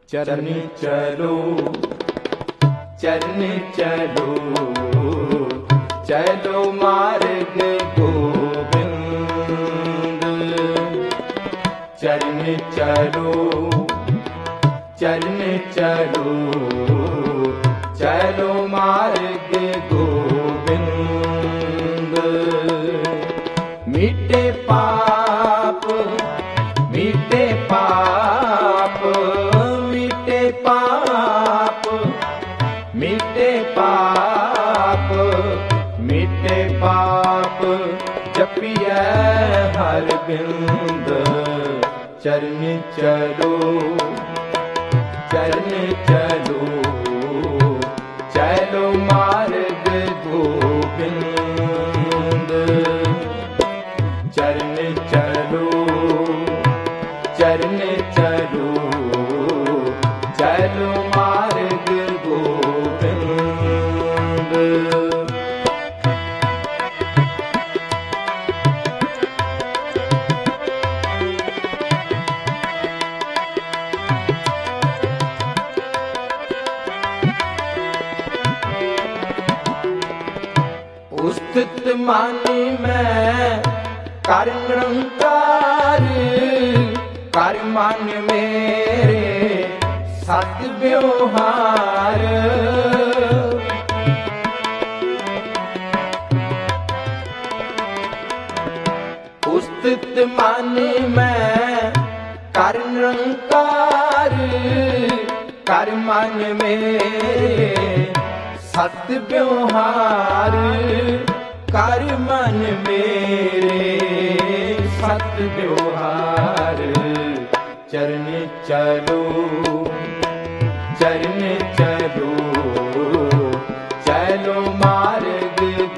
चरण चलो चरण चलो चलो मार्ग गोविंद। चरण चलो चरण चलो चलो मार्ग गोविंद। मीठे पाप मीठे पाप मीठे पाप मीठे पाप मीठे पाप जपिए हर बिंद। चरण चलो चरण चलो चलो मार्ग गोविंद। चरण चलो चरण चलो चलो मार्ग गोविंद। उस्तित मानी मैं कर निरंकार। कर मन मेरे सत व्यवहार। उस्तित मानी मैं कर निरंकार। कर मन मेरे सत व्यवहार। कर मन मेरे सत व्यवहार। चरण चलो चरण चलो चलो मार्ग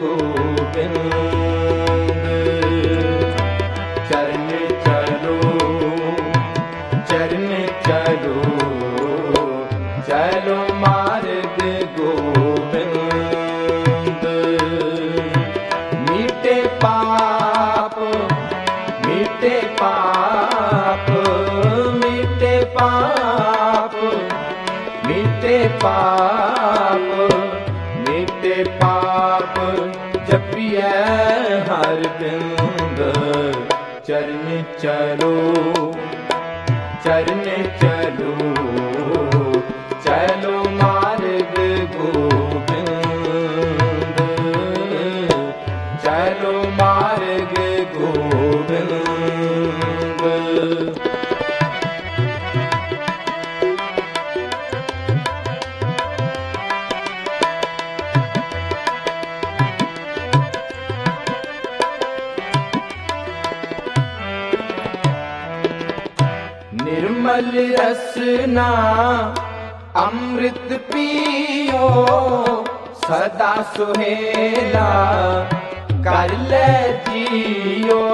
गोविंद। चरण चलो चरण चलो चलो मार्ग गोविंद। मीठे पाप मीठे पाप मीठे पाप मीठे पाप मीठे पाप जपिए हर बिंद। चरण चलो चरण चलो चलो मार्ग गोविंद। चलो मार्ग गोविंद। निर्मल रसना अमृत पियो सदा सुहेला कर ले जियो।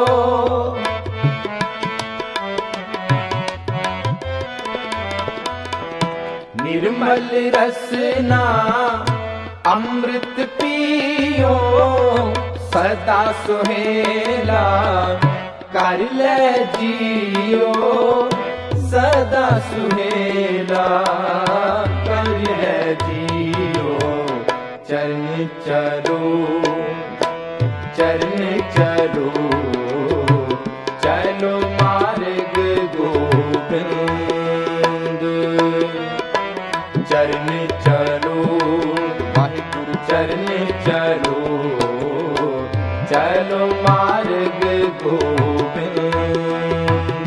निर्मल रसना अमृत पियो सदा सुहेला कर ले जियो। सदा सुहेला कर ले जियो। चरण चलो चरण चलो चलो मार्ग गोविंद। चरण चलो वाहिगुरु चरण चलो चलो मार्ग गोविंद।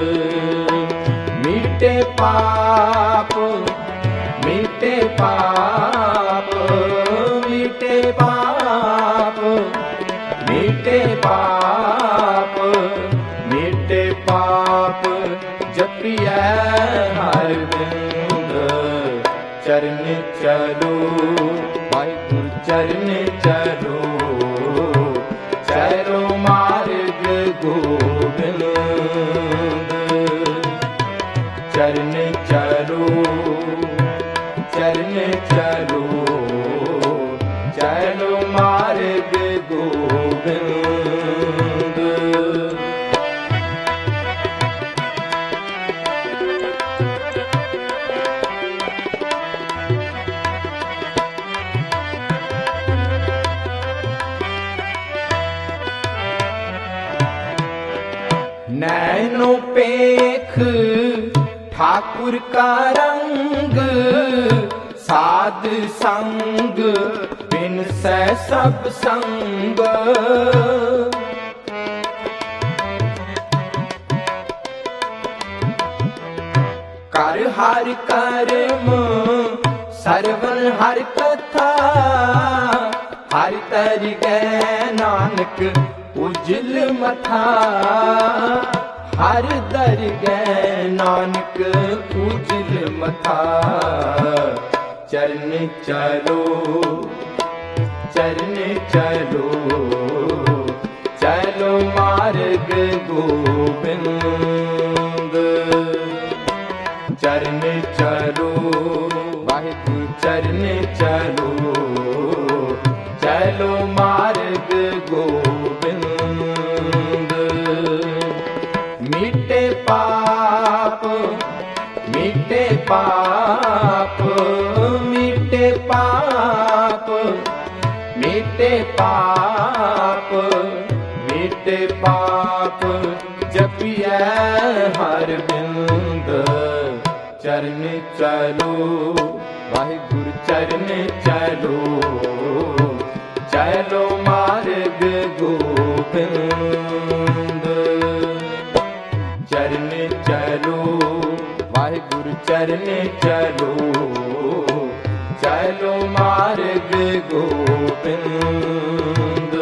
मीठे पाप मीठे पाप मीठे पाप मीठे पाप मीठे पाप जपिए हर बिंद। चरण चलो वाहिगुरु चरण चलो चलो मार्ग गोविंद। चरण चलो चरण चलो चलो मार्ग गोविंद। नैनो पेख ठाकुर का रंग, साध संग बिन सै सब संग। कर हर कर्म सरवन हर कथा, हर तर गए नानक उजल मथा। हर दर गए नानक उजल मथा। चरण चलो चरण चलो, चलो मार्ग गोबिंद। चरण चलो वाहिगुरु चरण चलो, चलो मार्ग गोबिंद। मिटे पाप मिटे पाप, मिटे पाप मिटे पाप, मिटे पाप जपिए हर बिंद। चरण चलो वाहिगुरु चरण चलो, चलो मार्ग गोबिंद। चरण चलो वाहिगुरु चरण चलो, चलो मार्ग गोबिंद।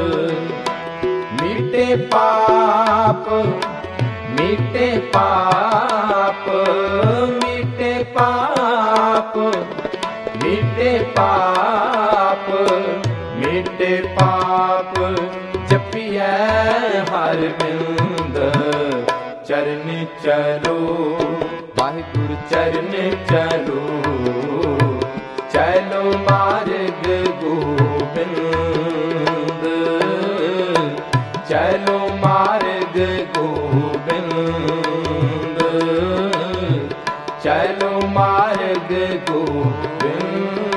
मिटे पाप मिटे पाप, मिटे पाप मिटे पाप, मिटे पाप जपिए हर बिंद। चरण चलो वाहिगुरु चरण चलो, चलो मार्ग गोबिंद। चलो मार्ग गोबिंद, चलो मार्ग गोबिंद।